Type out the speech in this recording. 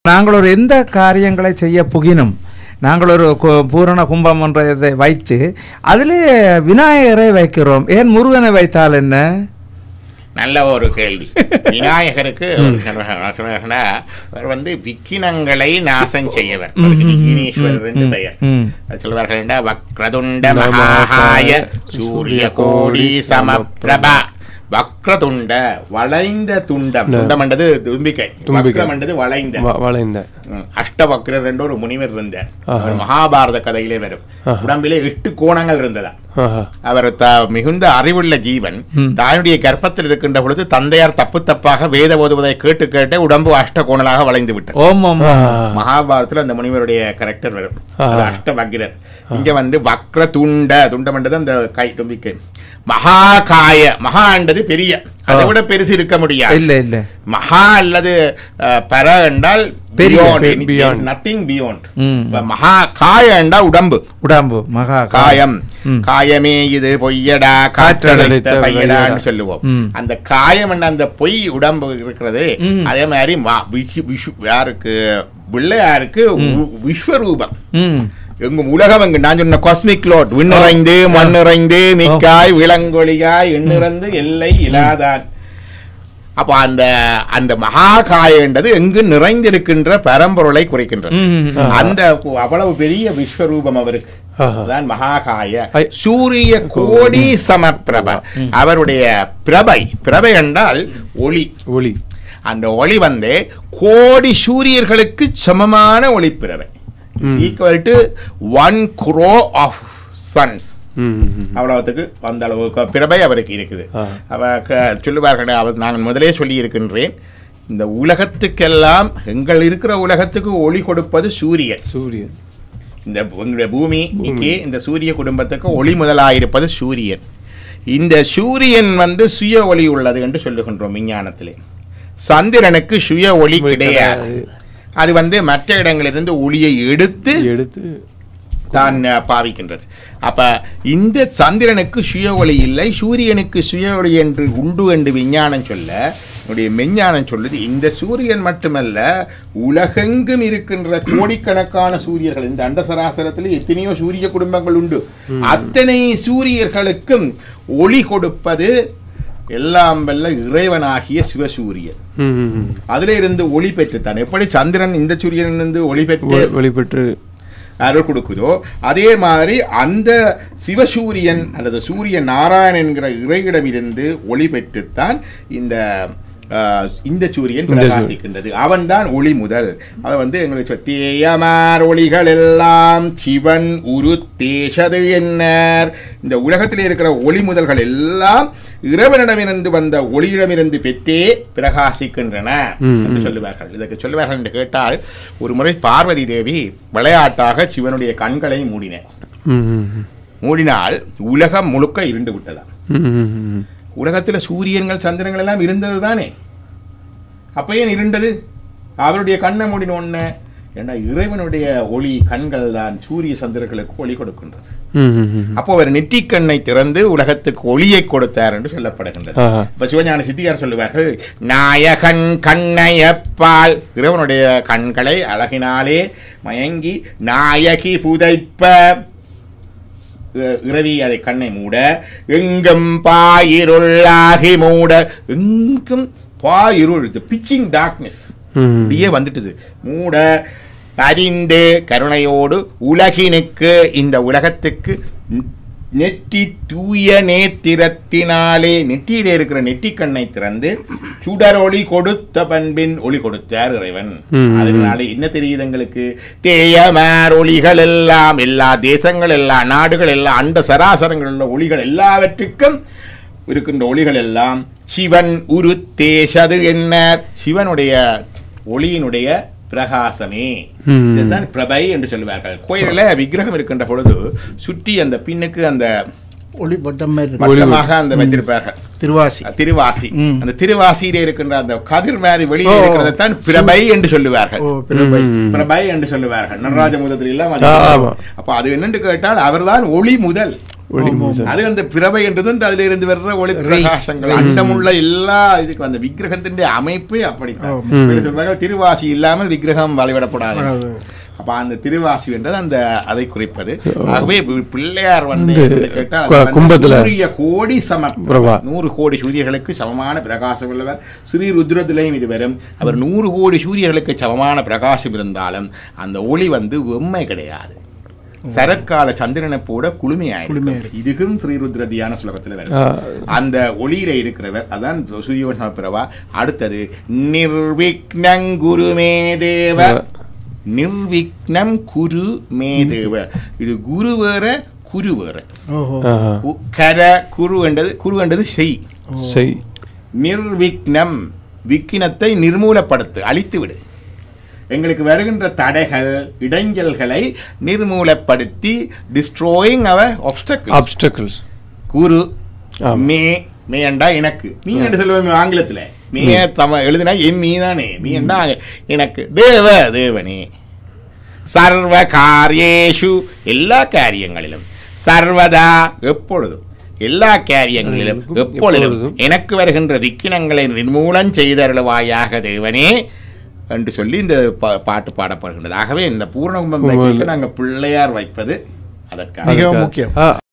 நாங்கள் ஒரு எந்த காரியங்களை செய்ய புகினும் நாங்கள் ஒரு பூரண கும்பம் என்றதை வைத்து அதிலே விநாயகரை வைக்கிறோம். ஏன் முருகனை வைத்தால் என்ன? நல்ல ஒரு கேள்வி. விநாயகருக்கு அவர் விக்கினங்களை நாசம் செய்யவர், விக்னேஸ்வரர் என்று பெயர். சொல்வார்கள் வக்ரதுண்ட மகாகாய சூரிய கோடி சமப்பிரபா. வக்ரதுண்ட வளைந்த துண்டம், துண்டம் என்றது தும்பிக்கை, வக்ரம் என்றது வளைந்த. அஷ்டவக்ரர் என்ற ஒரு முனிவர் இருந்தார். மகாபாரத கதையிலே வரும். உடம்பிலே 8 கோணங்கள் இருந்ததா. அவர் மிகுந்த அறிவுள்ள ஜீவன். தாயுடைய கர்ப்பத்தில் இருக்கின்ற பொழுது தந்தையார் தப்பாக வேத ஓதுவதை கேட்டு கேட்டு உடம்பு அஷ்டகோணலாக வளைந்து விட்டார். மகாபாரதத்தில் அந்த முனிவருடைய கரெக்டர் வரும், அஷ்டவக்ரர். இங்க வக்ர துண்டம் என்றது அந்த கை தும்பிக்கை. மகாகாய, மகா என்றது பெரிய, அதை விட பெருசு இருக்க முடியாது. இல்ல இல்ல, மகா அல்லது பர என்றால் நத்திங் பியாண்ட். மகா காய என்றால் உடம்பு, உடம்பு மகா காயம். காயமே இது பொய்யடா காற்றடைத்த பையடான்னு சொல்லுவோம். அந்த காயம் என்ற அந்த பொய் உடம்பு இருக்கிறது. அதே மாதிரி யாருக்கு பிள்ளையாருக்கு விஸ்வரூபம், எங்கும் உலகம் எங்கு நான் சொன்ன காஸ்மிக் லோட், விண்ணிறைந்து மண்ணிறைந்து மிக்காய் விலங்கொழியாய் எண்ணிறந்து எல்லை இலாதான். அப்ப அந்த மகாகாய என்றது எங்கு நிறைந்திருக்கின்ற பரம்பொருளை குறிக்கின்றது. அந்த அவ்வளவு பெரிய விஸ்வரூபம் அவருக்கு தான் மகாகாய. சூரிய கோடி சமப்பிரப, அவருடைய பிரபை என்றால் ஒளி. ஒளி, அந்த ஒளி கோடி சூரியர்களுக்கு சமமான ஒளி பிரபை. equal to 1 crore of suns. அவ்வளவுக்கு அந்த அளவுக்கு பிரபை அவருக்கு இருக்குது. சொல்லுவார்கள், நான் முதலே சொல்லி இருக்கின்றேன், இந்த உலகத்துக்கெல்லாம் எங்கள் இருக்கிற உலகத்துக்கு ஒளி கொடுப்பது சூரியன். சூரியன் இந்த எங்களுடைய பூமிக்கு, இந்த சூரிய குடும்பத்துக்கு ஒளி முதலாயிருப்பது சூரியன். இந்த சூரியன் சுய ஒளி உள்ளது என்று சொல்லுகின்றோம் விஞ்ஞானத்திலே. சந்திரனுக்கு சுய ஒளி கிடையாது. அது மற்ற இடங்களிலிருந்து ஒளியை எடுத்து தான் பாவிக்கின்றது. அப்ப இந்த சந்திரனுக்கு சுய ஒளி இல்லை, சூரியனுக்கு சுய ஒளி என்று உண்டு என்று விஞ்ஞானம் சொல்ல, என்னுடைய மெஞ்ஞானம் சொல்லுது இந்த சூரியன் மட்டுமல்ல, உலகெங்கும் இருக்கின்ற கோடிக்கணக்கான சூரியர்கள், இந்த அண்ட சராசரத்தில் எத்தனையோ சூரிய குடும்பங்கள் உண்டு, அத்தனை சூரியர்களுக்கும் ஒளி கொடுப்பது எல்லாம் வல்ல இறைவனாகிய சிவசூரியன். அதுல இருந்து ஒளி பெற்றுத்தான். எப்படி சந்திரன் இந்த சூரியனிலிருந்து ஒளி பெற்று அருள் கொடுக்குதோ, அதே மாதிரி அந்த சிவசூரியன் அல்லது சூரிய நாராயணன் என்கிற இறையிடமிருந்து ஒளி பெற்றுத்தான் இந்த சூரியன் பிரகாசிக்கின்றது. அவன் தான் ஒளி முதல். அவன் எங்களுக்கு தேயமார் ஒளிகள் எல்லாம் சிவன் உரு தேசது என்னார். இந்த உலகத்தில் இருக்கிற ஒளி முதல்கள் எல்லாம் இறைவனிடமிருந்து வந்த ஒளியிடமிருந்து பெற்றே பிரகாசிக்கின்றன என்று சொல்லுவார்கள். இதற்கு சொல்லுவார்கள் என்று கேட்டால், ஒரு முறை பார்வதி தேவி விளையாட்டாக சிவனுடைய கண்களை மூடினால் உலகம் முழுக்க இருண்டு விட்டதாம். உலகத்தில் சூரியன்கள் சந்திரங்கள் எல்லாம் இருந்தது தானே, அப்ப ஏன் இருண்டது? அவருடைய கண்ணை மூடின ஒண்ணு. ஏன்னா இறைவனுடைய ஒளி கண்கள் தான் சூரிய சந்திரர்களுக்கு ஒளி கொடுக்கின்றது. அப்போ அவர் நெற்றிக்கண்ணை திறந்து உலகத்துக்கு ஒளியை கொடுத்தார் என்று சொல்லப்படுகின்றது. இப்ப சிவஞான சித்தியார் சொல்லுவார்கள், நாயகன் கண்ணையப்பால், இறைவனுடைய கண்களை அழகினாலே மயங்கி நாயகி புதைப்ப, இரவி அதை கண்ணை மூட, எங்கும் பாயிருளாகி மூட, எங்கும் பாயிருள், பிச்சிங் டார்க்னஸ் அப்படியே வந்துட்டுது. மூட அறிந்து கருணையோடு உலகினுக்கு, இந்த உலகத்துக்கு நெற்றி தூய நேத்திரத்தினாலே, நெற்றியிலே இருக்கிற நெற்றிக்கண்ணை திறந்து சுடர் ஒளி கொடுத்த பண்பின் ஒளி கொடுத்தார் இறைவன். அதனால என்ன தெரியுது எங்களுக்கு? தேயமார் ஒளிகள் எல்லாம், எல்லா தேசங்கள், எல்லா நாடுகள், எல்லா அண்ட சராசரங்கள் உள்ள ஒளிகள் எல்லாவற்றுக்கும் இருக்கின்ற ஒளிகள் எல்லாம் சிவன் உரு தேசது என்ன, சிவனுடைய ஒளியினுடைய பிரகாசமே. இதுதான் பிரபை என்று சொல்லுவார்கள். கோயிலில் விக்கிரகம் இருக்கின்ற பொழுது சுற்றி அந்த பின்னுக்கு அந்த ஒளி வட்டமாக அந்த வைத்திருப்பார்கள். திருவாசி, அந்த திருவாசியிலே இருக்கின்ற அந்த கதிர் மாதிரி வெளியே இருக்கிறதான் பிரபை என்று சொல்லுவார்கள். பிரபை என்று சொல்லுவார்கள். நடராஜ முதல் எல்லாம். அப்ப அது என்னென்று கேட்டால் அவர்தான் ஒளி முதல். அது அந்த பிரபை என்றது அதுல இருந்து வர்ற ஒளி பிரகாசங்கள் அண்டமுள்ள எல்லா இதுக்கு அந்த விக்கிரகத்தின் அமைப்பே அப்படித்தான். திருவாசி இல்லாமல் விக்கிரகம் வழிபடப்படாது. அப்ப அந்த திருவாசி என்றது அந்த அதை குறிப்பது. ஆகவே பிள்ளையார் வந்து சூரிய கோடி சமம் 100 கோடி சூரியர்களுக்கு சமமான பிரகாசம் உள்ளவர். ஸ்ரீ ருத்ரத்திலையும் இது வரும். அவர் 100 கோடி சூரியர்களுக்கு சமமான பிரகாசம் இருந்தாலும் அந்த ஒளி வந்து வெம்மை கிடையாது. சரத்கால சந்திரனை போட குளுமையாயிருக்கு. இதுக்கும் ஸ்ரீருத்ர தியான ஸ்லோகத்தில் வரும். அந்த ஒளியில இருக்கிறவர் அதான் சூரிய பிரபா. அடுத்தது நிர்விக்னங்குருமே தேவ. நிர்விக்னம் குரு மேதேவ. இது குரு வேற குரு வேற. கர குரு என்றது செய். நிர்விக்னம் விக்கினத்தை நிர்மூலப்படுத்து, அழித்து விடு. எங்களுக்கு வருகின்ற தடைகள் இடைஞ்சல்களை நிர்மூலப்படுத்தி டிஸ்ட்ரோயிங் அவர் ஆப்ஸ்டக்கிள்ஸ். குரு மேண்டா எனக்கு நீ என்று சொல்லுவேன் ஆங்கிலத்தில். மீ எழுதினா என் மீ தானே. மீண்டா எனக்கு தேவனே. சர்வ காரியேஷு எல்லா காரியங்களிலும். சர்வதா எப்பொழுதும் எல்லா காரியங்களிலும் எப்பொழுதும் எனக்கு வருகின்ற விக்கினங்களை நிர்மூலம் செய்தருள்வாயாக தேவனே என்று சொல்லி இந்த பாட்டு பாடப்படுகின்றது. ஆகவே இந்த பூர்ணகும்பம் நாங்கள் பிள்ளையார் வைப்பது அதற்காக மிகவும் முக்கியம்.